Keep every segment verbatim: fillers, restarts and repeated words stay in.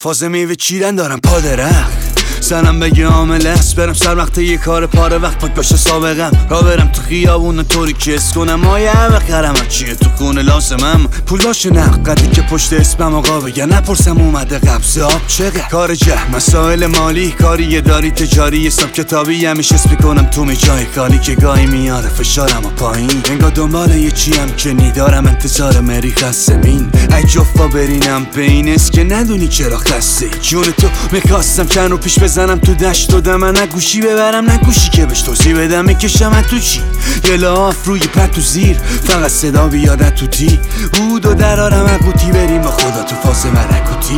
فاز میوه چیدن دارم پا درخت سرم بگه عامل است برم سر وقت یه کار پاره وقت پاک باشه سابقم را برم تو خیابون طوری که اس کنم مایه بخرم چیه تو خونه لازمم پول باشه نقدی که پشت اسمم آقا بگن نپرسم اومده قبض آب چقدر کار جه مسائل مالی کاری داری تجاری حساب کتابی همیشه اسم میکنم تو می جای خالی که گاهی میاره فشارم و پایین انگار دنبال یه چیم که نیدارم انتظار مری قسمین ای جفا برینم به این است که ندونی چرا خسته جون تو میخواستم چند رو پیش بزنم تو دشت دادم من نه گوشی ببرم نه گوشی که بهش توضیح بدم میکشم تو چی یه لاف روی پتو زیر فقط صدا بیاد تو تی بودو درارم اقوتی بریم با خدا تو فاز مرکوتی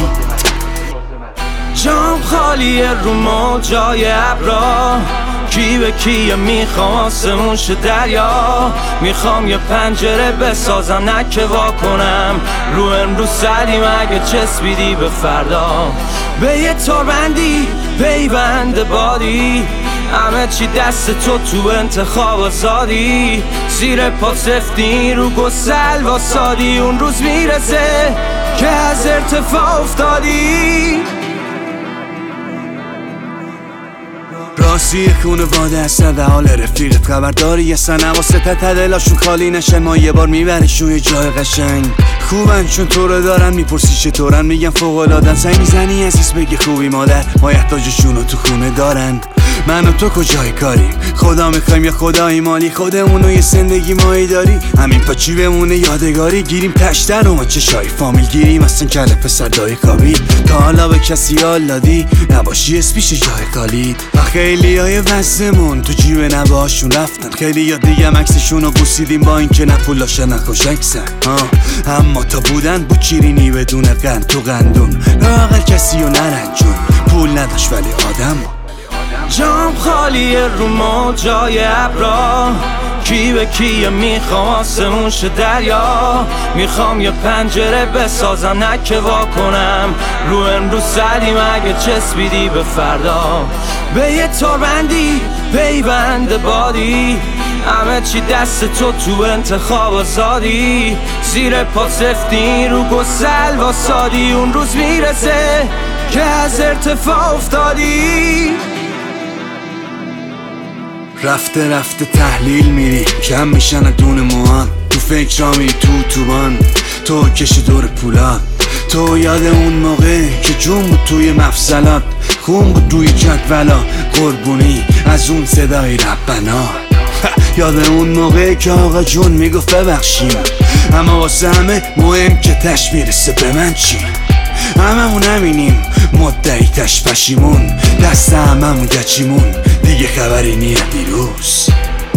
جام خالیه رو ما جای ابرا کی به کیه میخوام آسمون شه دریا میخوام یه پنجره بسازم نکه وا کنم رو امروز سریم اگه چسبیدی به فردا به یه تاربندی پیوند بادی همه چی دست تو تو انتخاب آزادی زیر پا سفتی رو گسل واسادی اون روز میرسه که از ارتفاع افتادی راستی خونواده هستن در حال رفیقت خبرداری هستن حواست تدلاشون خالی نشن ما یه بار میبریشون یه جای قشنگ خوبن چون تو رو دارن میپرسی چطورن میگن فوق‌العاده‌ن سعی میزنی عزیز بگی خوبی مادر مایحتاجشون رو تو خونه دارن من و تو کجای کاریم خدا میخوایم یا خدایی مالی خودمونو یه زندگی مایی داری همین پاچی بمونه یادگاری گیریم تشتر و ما چشای فامیل گیریم اصلا کله پسر دای خوابی تا حالا به کسی حال دادی نباشی اسپیش جای خالید و خیلی های وزمون تو جیب نباشون رفتن خیلی یا دیگه مکسشون رو بوسیدیم با این که نه پولاشه نه خوشکسن اما تا بودن بود چیرینی بدون قند تو قندون لااقل کسی رو نرنجون پول نداشت ولی آدم جام خالیه رو ما جای ابرا کی به کیه میخوام آسمون شه دریا میخوام یه پنجره بسازم نکه وا کنم رو امروز سریم اگه چسبیدی به فردا به یه تاربندی پیوند بادی همه چی دست تو تو انتخاب آزادی زیر پا سفتی رو گسل واسادی اون روز میرسه که از ارتفاع افتادی رفته رفته تحلیل میری کم میشن دون موان تو فکر را میری تو توبان تو کشی دور پولان تو یاد اون موقع که جون بود توی مفصلات خون بود روی جدولا قربونی از اون صدای ربنا یاد اون موقع که آقا جون میگفت ببخشیم اما واسه همه مهم که تش میرسه به من چی هممون همینیم مدعی تش پشیمون دست هممون گچیمون دیگه خبری نیه دیروز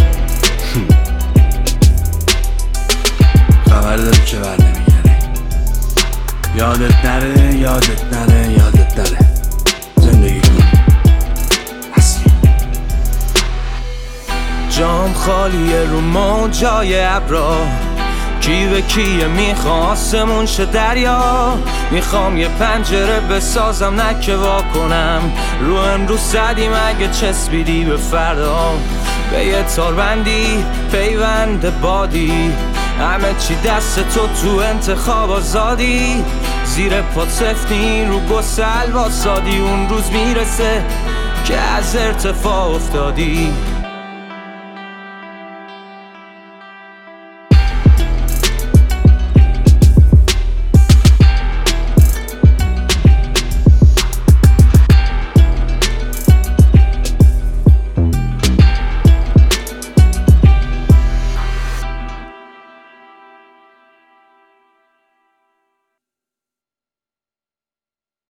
خبر داری که بر نمیگره یادت نره یادت نره یادت نره زندگی کن اصلی جام خالیه رو ما جای ابرا کی به کیه میخوام آسمون شه دریا میخوام یه پنجره بسازم نکه وا کنم رو امروز زدیم اگه چسبیدی به فردا به یه تاربندی پیوند بادی همه چی دست تو تو انتخاب آزادی زیر پا سفتی رو گسل واسادی اون روز میرسه که از ارتفاع افتادی